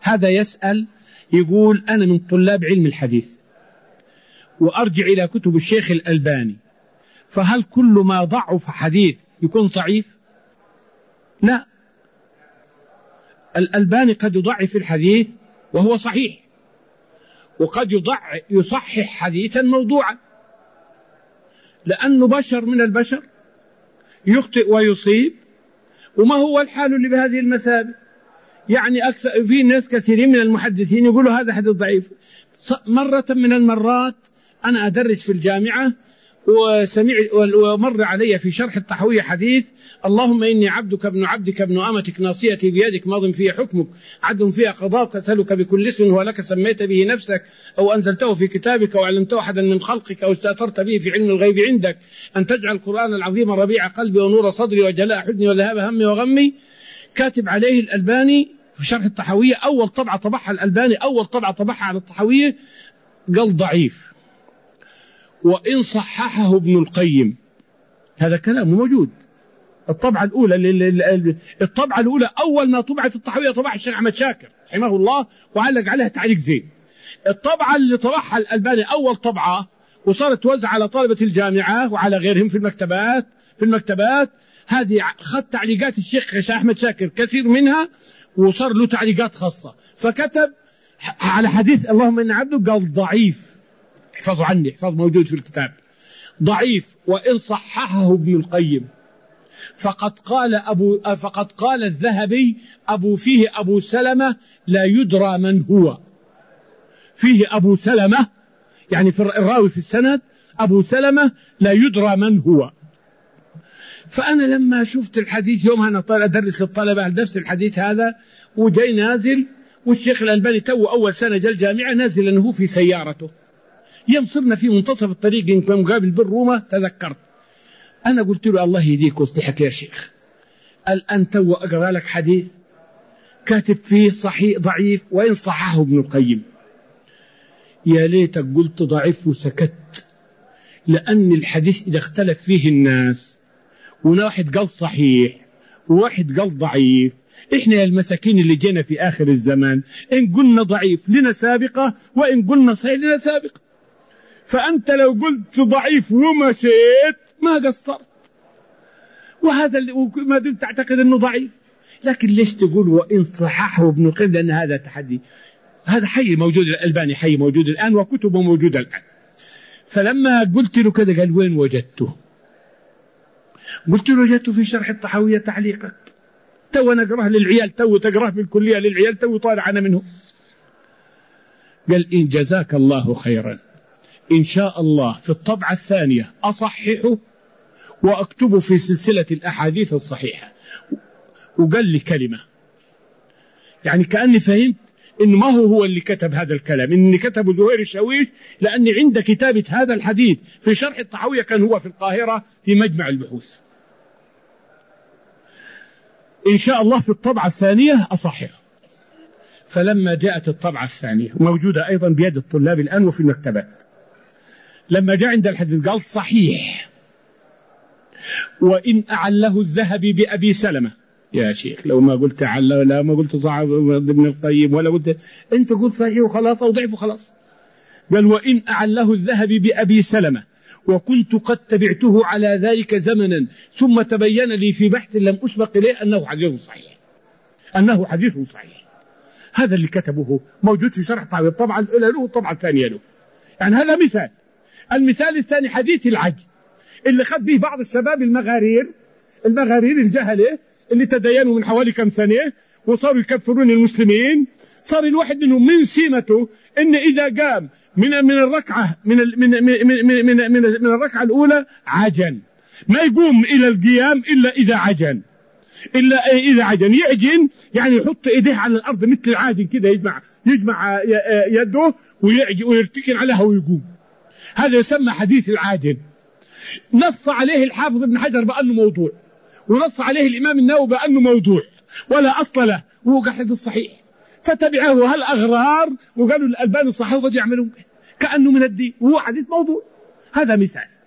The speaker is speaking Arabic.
هذا يسأل يقول أنا من طلاب علم الحديث وأرجع إلى كتب الشيخ الألباني، فهل كل ما ضعف حديث يكون ضعيف؟ لا، الألباني قد يضعف الحديث وهو صحيح، وقد يصحح حديثا موضوعا، لأنه بشر من البشر يخطئ ويصيب، وما هو الحال اللي بهذه المثابة. يعني في ناس كثيرين من المحدثين يقولوا هذا حديث ضعيف. مرة من المرات أنا أدرس في الجامعة ومر علي في شرح الطحاوية حديث: اللهم إني عبدك ابن عبدك ابن أمتك ناصيتي بيدك ماض فيها حكمك عدل فيها قضاءك أسألك بكل اسم هو لك سميت به نفسك أو أنزلته في كتابك أو علمته أحدا من خلقك أو استأثرت به في علم الغيب عندك أن تجعل القرآن العظيم ربيع قلبي ونور صدري وجلاء حزني وذهاب همي وغمي. كاتب عليه الألباني في شرح الطحاوية، أول طبعة طبعها الألباني، أول طبعة طبعها على الطحاوية، قال ضعيف، وإن صححه ابن القيم. هذا كلام موجود. الطبعة الأولى أول ما طبعت الطحاوية طبعها الشيخ أحمد شاكر رحمه الله وعلق عليها تعليق زين. الطبعة اللي طبعها الألباني أول طبعة وصارت توزع على طلبة الجامعة وعلى غيرهم في المكتبات هذه خد تعليقات الشيخ أحمد شاكر كثير منها وصار له تعليقات خاصة، فكتب على حديث اللهم إن عبده قال ضعيف. احفظوا عني، احفظ موجود في الكتاب ضعيف، وإن صححه ابن القيم. فقد قال الذهبي فيه أبو سلمة لا يدرى من هو. فيه أبو سلمة يعني في الراوي في السند أبو سلمة لا يدرى من هو. فأنا لما شفت الحديث يومها أنا أدرس للطلبة نفس الحديث هذا، وجاي نازل والشيخ الألباني تو أول سنة جاء الجامعة نازل أنه في سيارته، يوم صرنا في منتصف الطريق مقابل بالرومة تذكرت أنا قلت له الله يهديك ويصلحك يا شيخ، الآن تو أقرأ لك حديث كاتب فيه صحيح ضعيف وإن صححه ابن القيم. يا ليتك قلت ضعيف وسكت، لأن الحديث إذا اختلف فيه الناس وواحد قال صحيح وواحد قال ضعيف، إحنا يا المساكين اللي جينا في آخر الزمان إن قلنا ضعيف لنا سابقة وإن قلنا صحيح لنا سابقة. فأنت لو قلت ضعيف ومشيت ما قصرت، وهذا ما دمت تعتقد أنه ضعيف. لكن ليش تقول وإن صححه ابن القيم؟ لأن هذا تحدي، هذا حي موجود الألباني، حي موجود الآن وكتبه موجودة الآن. فلما قلت له كذا قال وين وجدته؟ قلت له وجدته في شرح الطحاوية تعليقا، تو نقرأه للعيال، تو تقرأه في الكلية للعيال، تو طالع أنا منه. قال إن جزاك الله خيرا، إن شاء الله في الطبعة الثانية أصححه وأكتبه في سلسلة الأحاديث الصحيحة. وقال لي كلمة يعني كأني فهمت إنه ما هو اللي كتب هذا الكلام، إني كتبه زهير الشاويش، لأني عند كتابة هذا الحديث في شرح الطحاوية كان هو في القاهرة في مجمع البحوث. إن شاء الله في الطبعة الثانية أصححه. فلما جاءت الطبعة الثانية موجودة أيضا بيد الطلاب الآن وفي المكتبات، لما جاء عند الحديث قال صحيح وإن أعله الذهبي بأبي سلمة. يا شيخ لو ما قلت أعله، لا ما قلت صعب ابن القيم، ولا قلت أنت قلت صحيح وخلاص أو ضعف وخلاص. قال وإن أعله الذهبي بأبي سلمة وكنت قد تبعته على ذلك زمنا ثم تبين لي في بحث لم أسبق إليه أنه حديث صحيح، أنه حديث صحيح. هذا اللي كتبه موجود في شرح الطحاوية، الطبعة الأولى له والطبعة الثانية له. يعني هذا مثال. المثال الثاني حديث العجل اللي خد به بعض الشباب المغارير الجهلة اللي تدينوا من حوالي كم سنة وصاروا يكفرون المسلمين. صار الواحد منهم من سمته إن إذا قام من الركعة من الركعة الأولى عجن، ما يقوم إلى القيام إلا إذا عجن، يعجن يعني يحط إيديه على الأرض مثل العاجن كده، يجمع يده ويرتكن عليها ويقوم. هذا يسمى حديث العاجن. نص عليه الحافظ ابن حجر بأنه موضوع، ونص عليه الإمام النووي بأنه موضوع ولا أصل له، وهو حديث صحيح. فتبعه هالأغرار وقالوا الألباني صحيح وبدوا يعملون كأنه من الدين، وهو حديث موضوع. هذا مثال.